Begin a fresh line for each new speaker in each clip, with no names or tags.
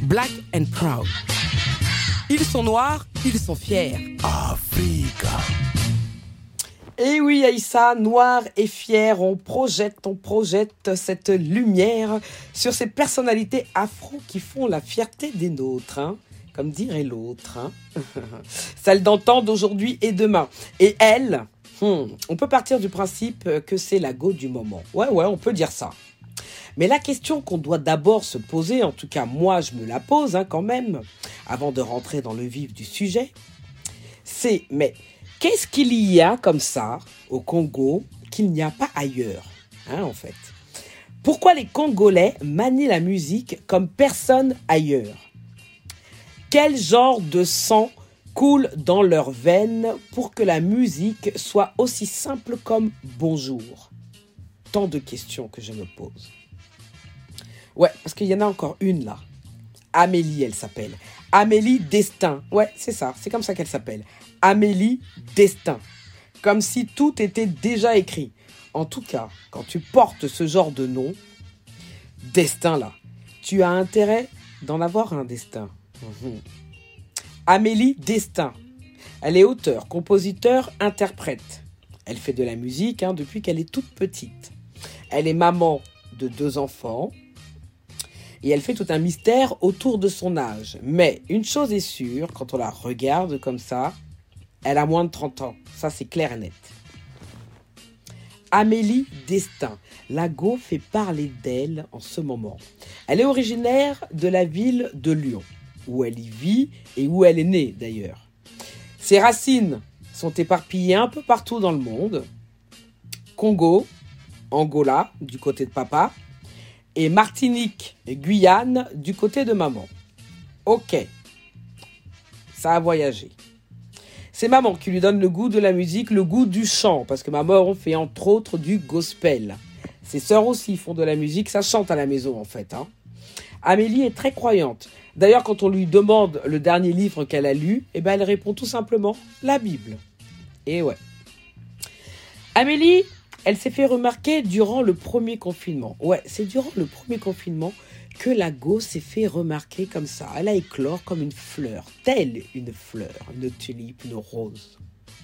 Black and proud. Ils sont noirs, ils sont fiers.
Africa.
Et oui, Aïssa, noir et fier, on projette cette lumière sur ces personnalités afro qui font la fierté des nôtres, hein, comme dirait l'autre. Hein. Celle d'antan, d'aujourd'hui et demain. Et elle, on peut partir du principe que c'est la go du moment. Ouais, on peut dire ça. Mais la question qu'on doit d'abord se poser, en tout cas moi je me la pose quand même, avant de rentrer dans le vif du sujet, c'est mais qu'est-ce qu'il y a comme ça au Congo qu'il n'y a pas ailleurs, en fait? Pourquoi les Congolais manient la musique comme personne ailleurs? Quel genre de sang coule dans leurs veines pour que la musique soit aussi simple comme bonjour? Tant de questions que je me pose. Ouais, parce qu'il y en a encore une là. Amélie, elle s'appelle. Amélie Destin. Ouais, c'est ça, c'est comme ça qu'elle s'appelle. Amélie Destin. Comme si tout était déjà écrit. En tout cas, quand tu portes ce genre de nom, Destin là, tu as intérêt d'en avoir un destin. Amélie Destin. Elle est auteure, compositeur, interprète. Elle fait de la musique depuis qu'elle est toute petite. Elle est maman de 2 enfants. Et elle fait tout un mystère autour de son âge. Mais une chose est sûre, quand on la regarde comme ça, elle a moins de 30 ans. Ça, c'est clair et net. Amélie Destin. La go fait parler d'elle en ce moment. Elle est originaire de la ville de Lyon, où elle y vit et où elle est née d'ailleurs. Ses racines sont éparpillées un peu partout dans le monde. Congo, Angola, du côté de papa, et Martinique et Guyane du côté de maman. Ok, ça a voyagé. C'est maman qui lui donne le goût de la musique, le goût du chant, parce que maman fait entre autres du gospel. Ses sœurs aussi font de la musique, ça chante à la maison en fait. Amélie est très croyante. D'ailleurs, quand on lui demande le dernier livre qu'elle a lu, elle répond tout simplement la Bible. Et ouais. Amélie, elle s'est fait remarquer durant le premier confinement. Ouais, c'est durant le premier confinement que la go s'est fait remarquer comme ça. Elle a éclore comme une fleur, telle une fleur, une tulipe, une rose.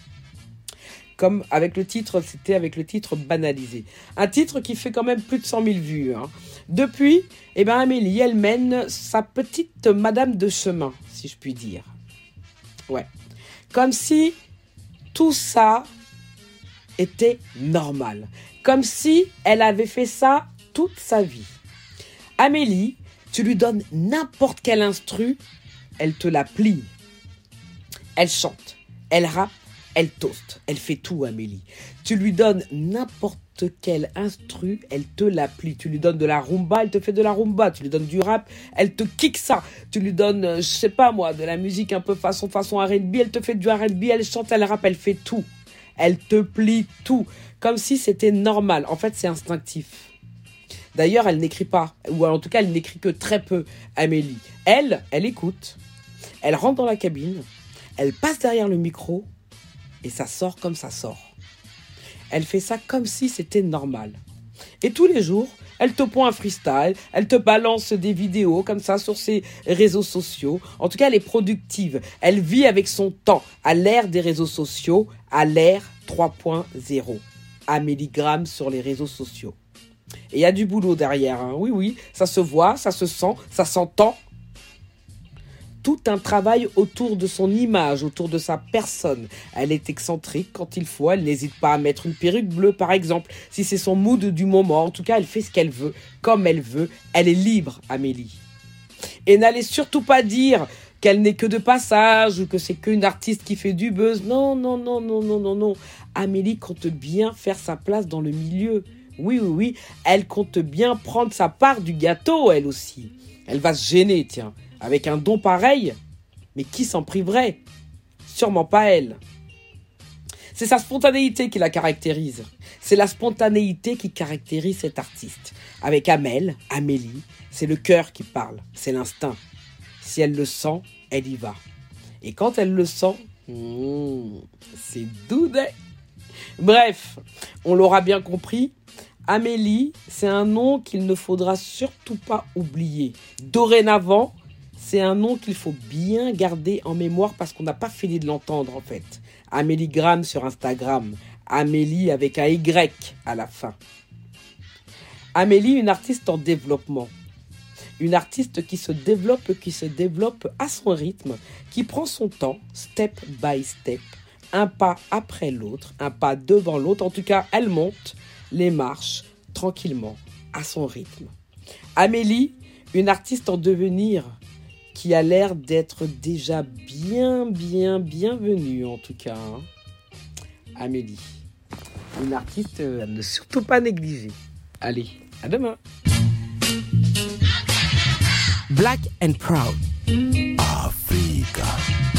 Comme avec le titre, c'était avec le titre Banalisé. Un titre qui fait quand même plus de 100 000 vues. Depuis, Amélie, elle mène sa petite madame de chemin, si je puis dire. Ouais. Comme si tout ça était normal. Comme si elle avait fait ça toute sa vie. Amélie, tu lui donnes n'importe quel instru, elle te la plie. Elle chante, elle rappe, elle toast, elle fait tout Amélie. Tu lui donnes n'importe quel instru, elle te la plie. Tu lui donnes de la rumba, elle te fait de la rumba. Tu lui donnes du rap, elle te kick ça. Tu lui donnes, je sais pas moi, de la musique un peu façon R&B, elle te fait du R&B, elle chante, elle rappe, elle fait tout. Elle te plie tout, comme si c'était normal. En fait, c'est instinctif. D'ailleurs, elle n'écrit pas, ou en tout cas, elle n'écrit que très peu, Amélie. Elle écoute, elle rentre dans la cabine, elle passe derrière le micro, et ça sort comme ça sort. Elle fait ça comme si c'était normal. Et tous les jours, elle te pond un freestyle, elle te balance des vidéos comme ça sur ses réseaux sociaux. En tout cas, elle est productive. Elle vit avec son temps, à l'ère des réseaux sociaux, à l'ère 3.0. Amélie Gramme sur les réseaux sociaux. Et il y a du boulot derrière. Oui, ça se voit, ça se sent, ça s'entend. Tout un travail autour de son image, autour de sa personne. Elle est excentrique quand il faut, elle n'hésite pas à mettre une perruque bleue par exemple, si c'est son mood du moment. En tout cas, elle fait ce qu'elle veut, comme elle veut. Elle est libre, Amélie. Et n'allez surtout pas dire qu'elle n'est que de passage ou que c'est qu'une artiste qui fait du buzz. Non. Amélie compte bien faire sa place dans le milieu. Oui, elle compte bien prendre sa part du gâteau, elle aussi. Elle va se gêner, tiens. Avec un don pareil, mais qui s'en priverait? Sûrement pas elle. C'est sa spontanéité qui la caractérise. C'est la spontanéité qui caractérise cet artiste. Avec Amélie, c'est le cœur qui parle, c'est l'instinct. Si elle le sent, elle y va. Et quand elle le sent, c'est doudé. Bref, on l'aura bien compris, Amélie, c'est un nom qu'il ne faudra surtout pas oublier. Dorénavant, c'est un nom qu'il faut bien garder en mémoire parce qu'on n'a pas fini de l'entendre en fait. Amélie Graham sur Instagram. Amélie avec un Y à la fin. Amélie, une artiste en développement. Une artiste qui se développe à son rythme, qui prend son temps, step by step, un pas après l'autre, un pas devant l'autre. En tout cas, elle monte les marches tranquillement, à son rythme. Amélie, une artiste en devenir, qui a l'air d'être déjà bienvenue en tout cas. Amélie, une artiste à ne surtout pas négliger. Allez, à demain. Black and Proud.
Africa.